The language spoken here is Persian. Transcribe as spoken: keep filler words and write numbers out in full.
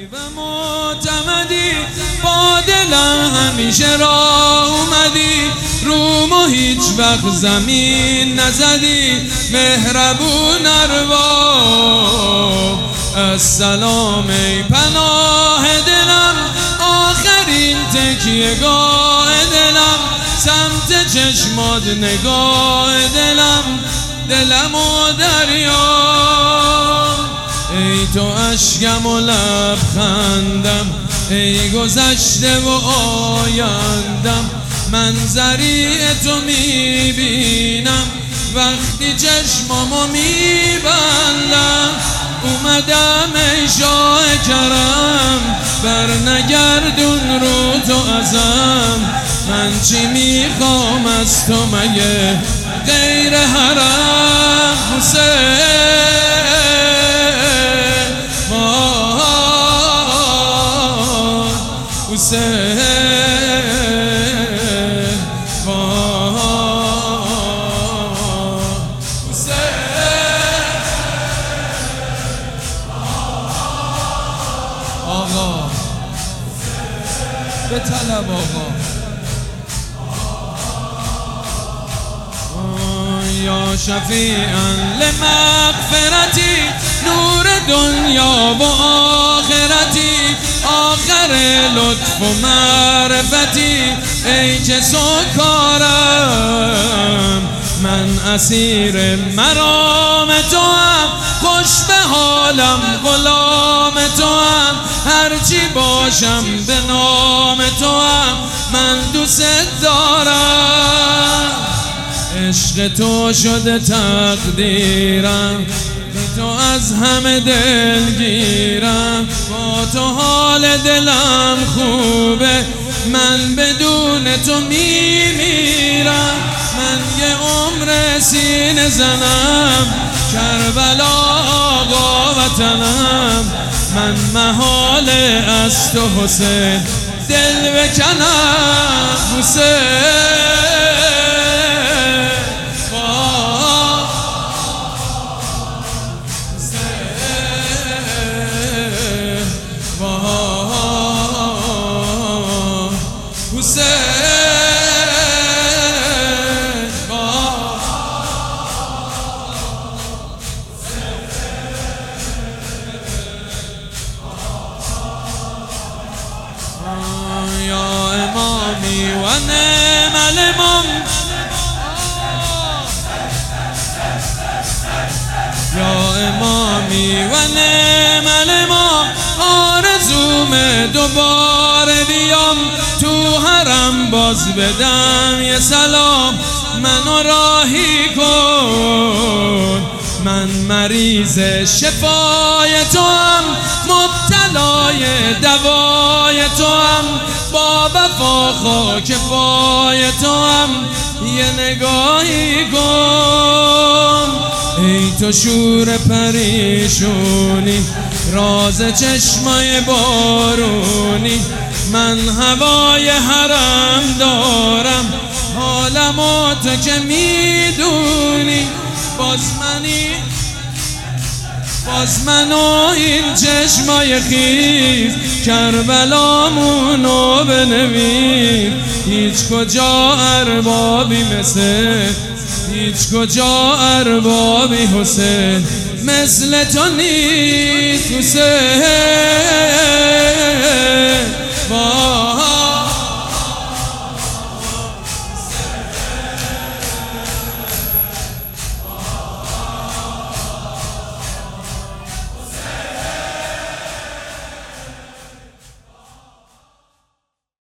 و معتمدی، با دلم همیشه راه اومدی، رومو هیچ وقت زمین نزدی، مهربون ارباب السلام ای پناه دلم، آخرین تکیه‌گاه دلم، سمت چشمات نگاه دلم، دلم و دریا، ای تو اشکم و لبخندم، ای گذشته و آیندم، منظری تو میبینم وقتی چشمامو میبندم، اومدم ای شاه کرم، بر نگردون رو تو ازم، من چی میخوام از تو مگه غیر حرم، حسین حسین آقا به طلب آقا، یا شفیعا لمغفرتی، نور دنیا و آخرتی، آخر لطف و معرفتی، ای که سکارم من اسیر مرام تو هم، خوش به حالم غلام تو هم، هرچی باشم به نام تو هم، من دوست دارم، عشق تو شده تقدیرم، تو از همه دلگیرم، با تو حال دلم خوبه، من بدون تو میمیرم، من یه عمر سینه زنم، کربلا آقا وطنم، من محال از تو حسین دل بکنم، حسین یا امامی و نعم الامام، یا امامی و نعم الامام، آرزومه دوباره بیام تو حرم، باز بدم یه سلام، منو راهی کن، من مریض شفای تو هم، مبتلای دوای تو هم، با وفا خاک پای تو هم، یه نگاهی کن، ای تو شور پریشونی، راز چشمای بارونی، من هوای حرم دارم، حالمو تو که میدونی، باز منی باز منو این چشمای خیز، کربلامونو بنویس، هیچ کجا اربابی مثل، هیچ کجا اربابی حسین مثل تو نیست، حسین